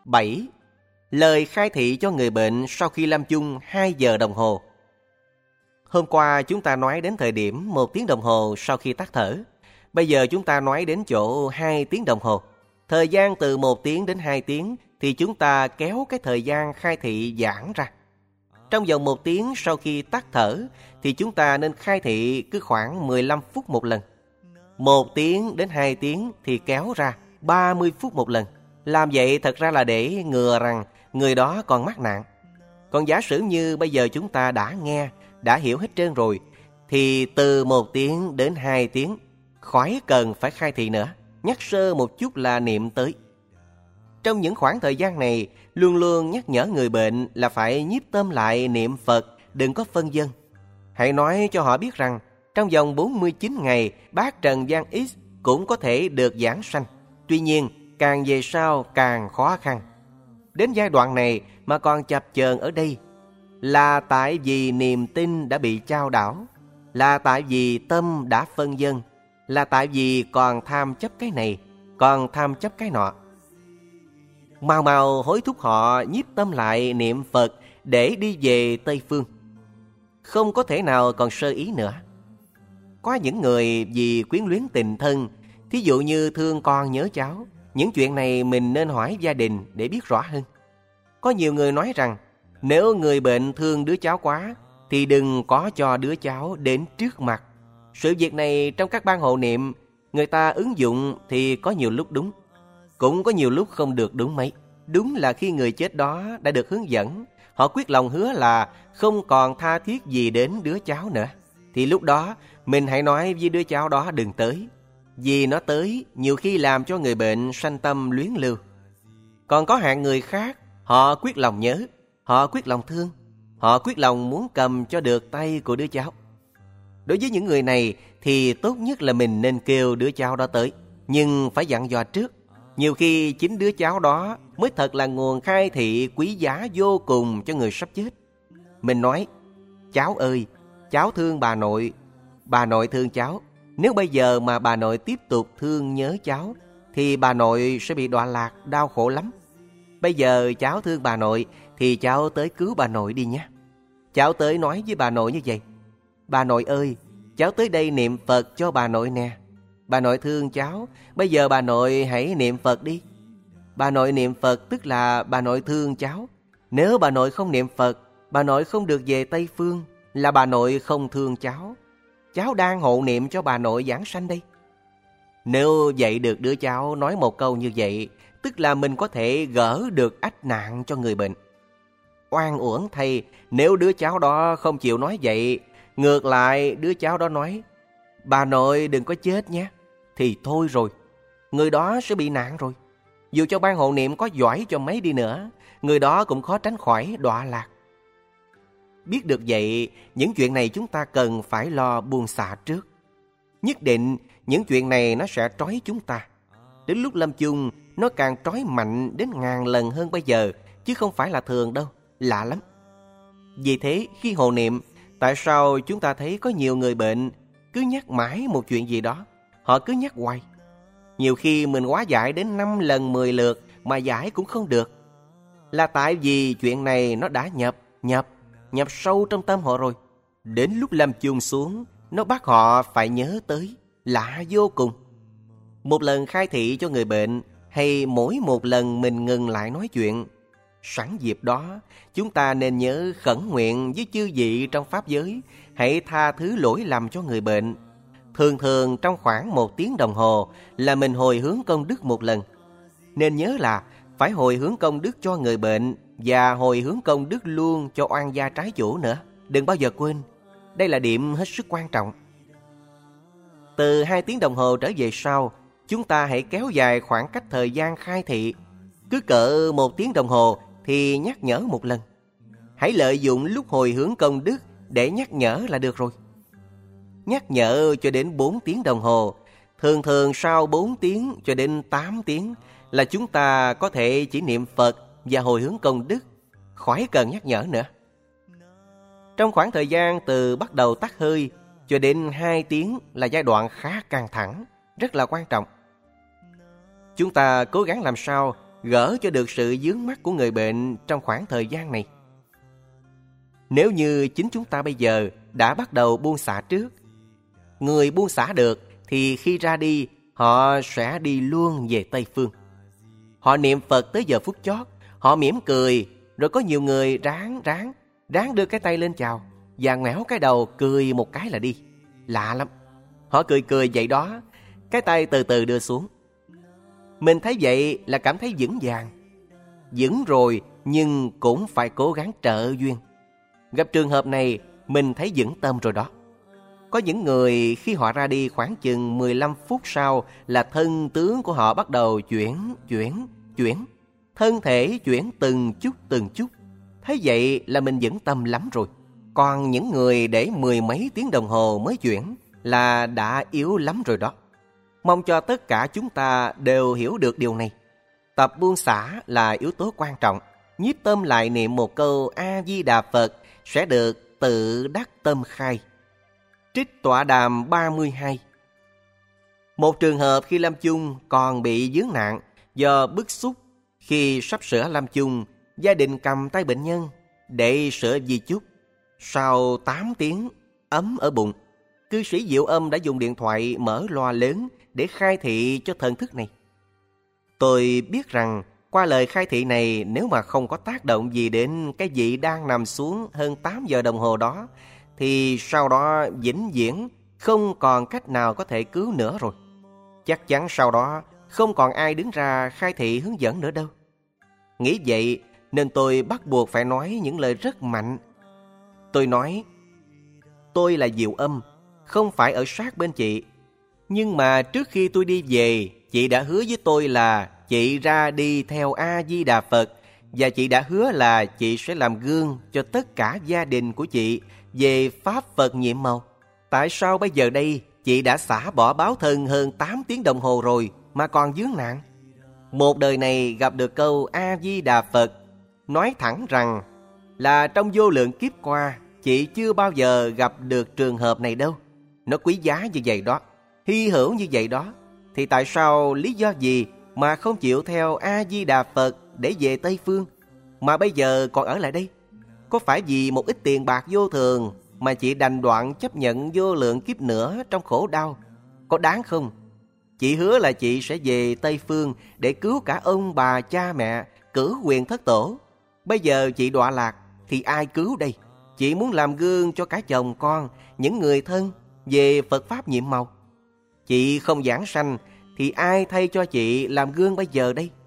7. Lời khai thị cho người bệnh sau khi lâm chung 2 giờ đồng hồ. Hôm qua chúng ta nói đến thời điểm 1 tiếng đồng hồ sau khi tắt thở. Bây giờ chúng ta nói đến chỗ 2 tiếng đồng hồ. Thời gian từ 1 tiếng đến 2 tiếng thì chúng ta kéo cái thời gian khai thị giãn ra. Trong vòng 1 tiếng sau khi tắt thở thì chúng ta nên khai thị cứ khoảng 15 phút một lần. 1 tiếng đến 2 tiếng thì kéo ra 30 phút một lần. Làm vậy thật ra là để ngừa rằng người đó còn mắc nạn. Còn giả sử như bây giờ chúng ta đã nghe, đã hiểu hết trơn rồi, thì từ 1 tiếng đến 2 tiếng, khỏi cần phải khai thị nữa. Nhắc sơ một chút là niệm tới. Trong những khoảng thời gian này, luôn luôn nhắc nhở người bệnh là phải nhiếp tâm lại niệm Phật, đừng có phân vân. Hãy nói cho họ biết rằng, trong vòng 49 ngày, bác Trần Văn X cũng có thể được giảng sanh. Tuy nhiên, càng về sau càng khó khăn. Đến giai đoạn này mà còn chập chờn ở đây là tại vì niềm tin đã bị chao đảo, là tại vì tâm đã phân vân, là tại vì còn tham chấp cái này, còn tham chấp cái nọ. Mau mau hối thúc họ nhiếp tâm lại niệm Phật để đi về Tây Phương. Không có thể nào còn sơ ý nữa. Có những người vì quyến luyến tình thân, thí dụ như thương con nhớ cháu, những chuyện này mình nên hỏi gia đình để biết rõ hơn. Có nhiều người nói rằng, nếu người bệnh thương đứa cháu quá, thì đừng có cho đứa cháu đến trước mặt. Sự việc này trong các ban hộ niệm, người ta ứng dụng thì có nhiều lúc đúng, cũng có nhiều lúc không được đúng mấy. Đúng là khi người chết đó đã được hướng dẫn, họ quyết lòng hứa là không còn tha thiết gì đến đứa cháu nữa, thì lúc đó mình hãy nói với đứa cháu đó đừng tới. Vì nó tới nhiều khi làm cho người bệnh sanh tâm luyến lưu. Còn có hạng người khác, họ quyết lòng nhớ, họ quyết lòng thương, họ quyết lòng muốn cầm cho được tay của đứa cháu. Đối với những người này thì tốt nhất là mình nên kêu đứa cháu đó tới, nhưng phải dặn dò trước. Nhiều khi chính đứa cháu đó mới thật là nguồn khai thị quý giá vô cùng cho người sắp chết. Mình nói, cháu ơi, cháu thương bà nội thương cháu. Nếu bây giờ mà bà nội tiếp tục thương nhớ cháu, thì bà nội sẽ bị đọa lạc, đau khổ lắm. Bây giờ cháu thương bà nội, thì cháu tới cứu bà nội đi nhé. Cháu tới nói với bà nội như vậy, bà nội ơi, cháu tới đây niệm Phật cho bà nội nè. Bà nội thương cháu, bây giờ bà nội hãy niệm Phật đi. Bà nội niệm Phật tức là bà nội thương cháu. Nếu bà nội không niệm Phật, bà nội không được về Tây Phương, là bà nội không thương cháu. Cháu đang hộ niệm cho bà nội giảng sanh đây. Nếu dạy được đứa cháu nói một câu như vậy, tức là mình có thể gỡ được ách nạn cho người bệnh. Oan uổng thay, nếu đứa cháu đó không chịu nói vậy, ngược lại đứa cháu đó nói, bà nội đừng có chết nhé, thì thôi rồi, người đó sẽ bị nạn rồi. Dù cho ban hộ niệm có giỏi cho mấy đi nữa, người đó cũng khó tránh khỏi đọa lạc. Biết được vậy, những chuyện này chúng ta cần phải lo buông xả trước. Nhất định những chuyện này nó sẽ trói chúng ta. Đến lúc lâm chung, nó càng trói mạnh đến 1000 lần hơn bây giờ, chứ không phải là thường đâu, lạ lắm. Vì thế, khi hộ niệm, tại sao chúng ta thấy có nhiều người bệnh cứ nhắc mãi một chuyện gì đó, họ cứ nhắc hoài. Nhiều khi mình hóa giải đến 5 lần 10 lượt mà giải cũng không được. Là tại vì chuyện này nó đã nhập sâu trong tâm họ rồi. Đến lúc lâm chung xuống, nó bắt họ phải nhớ tới, lạ vô cùng. Một lần khai thị cho người bệnh, hay mỗi một lần mình ngừng lại nói chuyện, sẵn dịp đó, chúng ta nên nhớ khẩn nguyện với chư vị trong Pháp giới, hãy tha thứ lỗi lầm cho người bệnh. Thường trong khoảng 1 tiếng đồng hồ là mình hồi hướng công đức một lần. Nên nhớ là phải hồi hướng công đức cho người bệnh và hồi hướng công đức luôn cho oan gia trái chủ nữa. Đừng bao giờ quên, đây là điểm hết sức quan trọng. Từ 2 tiếng đồng hồ trở về sau, chúng ta hãy kéo dài khoảng cách thời gian khai thị. Cứ cỡ 1 tiếng đồng hồ thì nhắc nhở một lần. Hãy lợi dụng lúc hồi hướng công đức để nhắc nhở là được rồi. Nhắc nhở cho đến 4 tiếng đồng hồ. Thường sau 4 tiếng cho đến 8 tiếng là chúng ta có thể chỉ niệm Phật và hồi hướng công đức, khỏi cần nhắc nhở nữa. Trong khoảng thời gian từ bắt đầu tắt hơi cho đến 2 tiếng là giai đoạn khá căng thẳng, rất là quan trọng. Chúng ta cố gắng làm sao gỡ cho được sự vướng mắc của người bệnh trong khoảng thời gian này. Nếu như chính chúng ta bây giờ đã bắt đầu buông xả trước, người buông xả được thì khi ra đi, họ sẽ đi luôn về Tây Phương. Họ niệm Phật tới giờ phút chót, họ mỉm cười, rồi có nhiều người ráng đưa cái tay lên chào và ngoẻo cái đầu cười một cái là đi. Lạ lắm. Họ cười vậy đó, cái tay từ từ đưa xuống. Mình thấy vậy là cảm thấy vững vàng. Vững rồi nhưng cũng phải cố gắng trợ duyên. Gặp trường hợp này, mình thấy vững tâm rồi đó. Có những người khi họ ra đi khoảng chừng 15 phút sau là thân tướng của họ bắt đầu chuyển. Thân thể chuyển từng chút. Thế vậy là mình vững tâm lắm rồi. Còn những người để 10 mấy tiếng đồng hồ mới chuyển là đã yếu lắm rồi đó. Mong cho tất cả chúng ta đều hiểu được điều này. Tập buông xả là yếu tố quan trọng. Nhiếp tâm lại niệm một câu A-di-đà Phật sẽ được tự đắc tâm khai. Trích tọa đàm 32. Một trường hợp khi lâm chung còn bị vướng nạn do bức xúc. Khi sắp sửa lâm chung, gia đình cầm tay bệnh nhân để sửa di chúc. Sau 8 tiếng ấm ở bụng, cư sĩ Diệu Âm đã dùng điện thoại mở loa lớn để khai thị cho thần thức này. Tôi biết rằng qua lời khai thị này, nếu mà không có tác động gì đến cái vị đang nằm xuống hơn 8 giờ đồng hồ đó, thì sau đó vĩnh viễn không còn cách nào có thể cứu nữa rồi. Chắc chắn sau đó không còn ai đứng ra khai thị hướng dẫn nữa đâu. Nghĩ vậy nên tôi bắt buộc phải nói những lời rất mạnh. Tôi nói, tôi là Diệu Âm, không phải ở sát bên chị. Nhưng mà trước khi tôi đi về, chị đã hứa với tôi là chị ra đi theo A-di-đà Phật, và chị đã hứa là chị sẽ làm gương cho tất cả gia đình của chị về Pháp Phật nhiệm màu. Tại sao bây giờ đây chị đã xả bỏ báo thân hơn 8 tiếng đồng hồ rồi mà còn vướng nạn? Một đời này gặp được câu A-di-đà Phật, nói thẳng rằng là trong vô lượng kiếp qua, chị chưa bao giờ gặp được trường hợp này đâu. Nó quý giá như vậy đó, hy hữu như vậy đó. Thì tại sao lý do gì mà không chịu theo A-di-đà Phật để về Tây Phương, mà bây giờ còn ở lại đây? Có phải vì một ít tiền bạc vô thường mà chị đành đoạn chấp nhận vô lượng kiếp nữa trong khổ đau? Có đáng không? Chị hứa là chị sẽ về Tây Phương để cứu cả ông bà cha mẹ, cử quyền thất tổ. Bây giờ chị đọa lạc thì ai cứu đây? Chị muốn làm gương cho cả chồng con, những người thân về Phật Pháp nhiệm màu. Chị không giảng sanh thì ai thay cho chị làm gương bây giờ đây?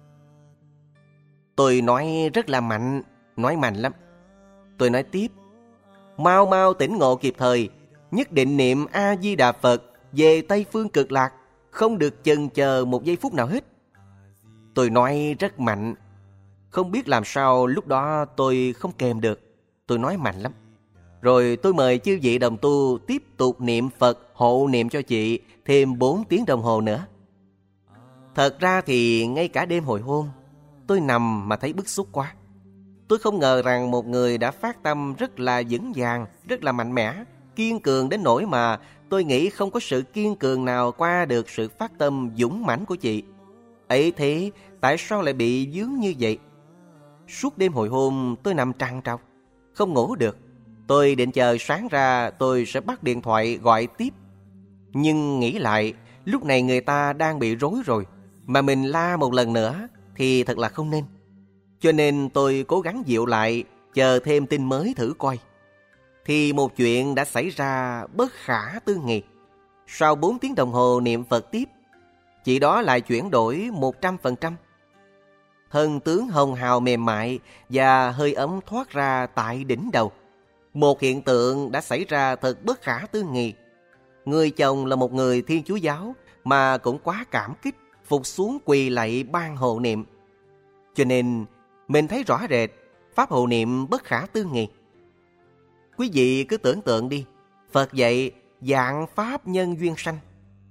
Tôi nói rất là mạnh, nói mạnh lắm. Tôi nói tiếp, mau mau tỉnh ngộ kịp thời, nhất định niệm A-di-đà Phật về Tây Phương Cực Lạc, không được chần chờ một giây phút nào hết. Tôi nói rất mạnh. Không biết làm sao lúc đó tôi không kèm được. Tôi nói mạnh lắm. Rồi tôi mời chư vị đồng tu tiếp tục niệm Phật hộ niệm cho chị thêm 4 tiếng đồng hồ nữa. Thật ra thì ngay cả đêm hồi hôn, tôi nằm mà thấy bức xúc quá. Tôi không ngờ rằng một người đã phát tâm rất là vững vàng, rất là mạnh mẽ, kiên cường đến nỗi mà tôi nghĩ không có sự kiên cường nào qua được sự phát tâm dũng mãnh của chị. Ấy thế, tại sao lại bị vướng như vậy? Suốt đêm hồi hôn tôi nằm trằn trọc, không ngủ được. Tôi định chờ sáng ra tôi sẽ bắt điện thoại gọi tiếp. Nhưng nghĩ lại, lúc này người ta đang bị rối rồi, mà mình la một lần nữa thì thật là không nên. Cho nên tôi cố gắng dịu lại, chờ thêm tin mới thử coi. Thì một chuyện đã xảy ra bất khả tư nghị. Sau 4 tiếng đồng hồ niệm Phật tiếp, chị đó lại chuyển đổi 100%. Thân tướng hồng hào mềm mại và hơi ấm thoát ra tại đỉnh đầu. Một hiện tượng đã xảy ra thật bất khả tư nghị. Người chồng là một người Thiên Chúa giáo mà cũng quá cảm kích, phục xuống quỳ lạy ban hộ niệm. Cho nên mình thấy rõ rệt pháp hộ niệm bất khả tư nghị. Quý vị cứ tưởng tượng đi, Phật dạy dạng pháp nhân duyên sanh.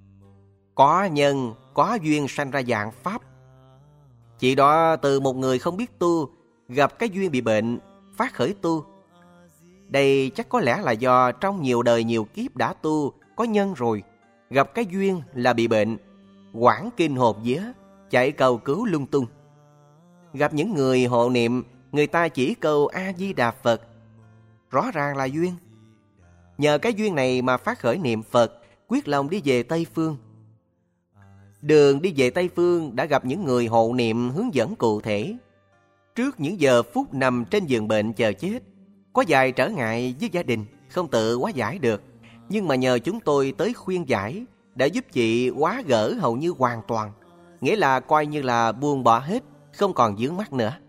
Có nhân, có duyên sanh ra dạng pháp. Chị đó từ một người không biết tu, gặp cái duyên bị bệnh, phát khởi tu. Đây chắc có lẽ là do trong nhiều đời nhiều kiếp đã tu, có nhân rồi, gặp cái duyên là bị bệnh, quảng kinh hồn vía, chạy cầu cứu lung tung. Gặp những người hộ niệm, người ta chỉ câu A-di-đà Phật. Rõ ràng là duyên. Nhờ cái duyên này mà phát khởi niệm Phật, quyết lòng đi về Tây Phương. Đường đi về Tây Phương đã gặp những người hộ niệm hướng dẫn cụ thể. Trước những giờ phút nằm trên giường bệnh chờ chết, có vài trở ngại với gia đình, không tự hóa giải được. Nhưng mà nhờ chúng tôi tới khuyên giải, đã giúp chị hóa gỡ hầu như hoàn toàn. Nghĩa là coi như là buông bỏ hết, không còn vướng mắc nữa.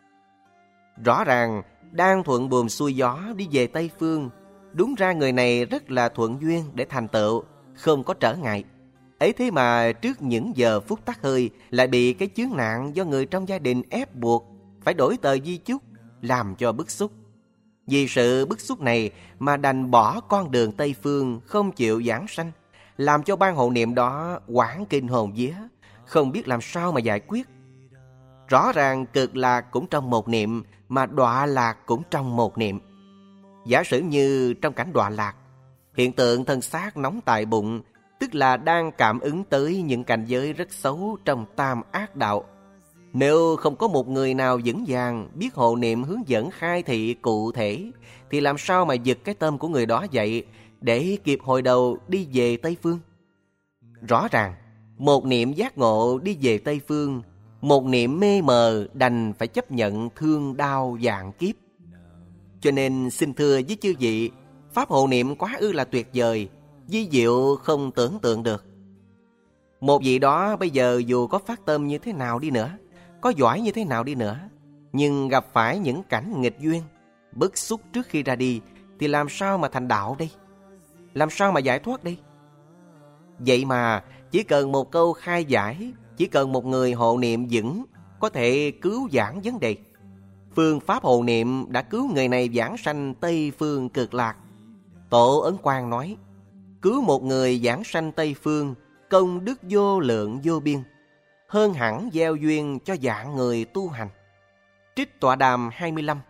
Rõ ràng, đang thuận buồm xuôi gió đi về Tây Phương. Đúng ra người này rất là thuận duyên để thành tựu, không có trở ngại. Ấy thế mà trước những giờ phút tắt hơi lại bị cái chướng nạn do người trong gia đình ép buộc phải đổi tờ di chúc, làm cho bức xúc. Vì sự bức xúc này mà đành bỏ con đường Tây Phương, không chịu giảng sanh, làm cho ban hộ niệm đó hoảng kinh hồn vía, không biết làm sao mà giải quyết. Rõ ràng cực lạc cũng trong một niệm, mà đọa lạc cũng trong một niệm. Giả sử như trong cảnh đọa lạc, hiện tượng thân xác nóng tại bụng, tức là đang cảm ứng tới những cảnh giới rất xấu trong tam ác đạo. Nếu không có một người nào vững vàng biết hộ niệm hướng dẫn khai thị cụ thể, thì làm sao mà giật cái tâm của người đó dậy để kịp hồi đầu đi về Tây Phương? Rõ ràng, một niệm giác ngộ đi về Tây Phương, một niệm mê mờ đành phải chấp nhận thương đau vạn kiếp. Cho nên xin thưa với chư vị, pháp hộ niệm quá ư là tuyệt vời, vi diệu không tưởng tượng được. Một vị đó bây giờ dù có phát tâm như thế nào đi nữa, có giỏi như thế nào đi nữa, nhưng gặp phải những cảnh nghịch duyên, bức xúc trước khi ra đi, thì làm sao mà thành đạo đây? Làm sao mà giải thoát đây? Vậy mà chỉ cần một câu khai giải, chỉ cần một người hộ niệm vững, có thể cứu giảng vấn đề. Phương pháp hộ niệm đã cứu người này giảng sanh Tây Phương cực lạc. Tổ Ấn Quang nói, cứu một người giảng sanh Tây Phương, công đức vô lượng vô biên, hơn hẳn gieo duyên cho vạn người tu hành. Trích tọa đàm 25.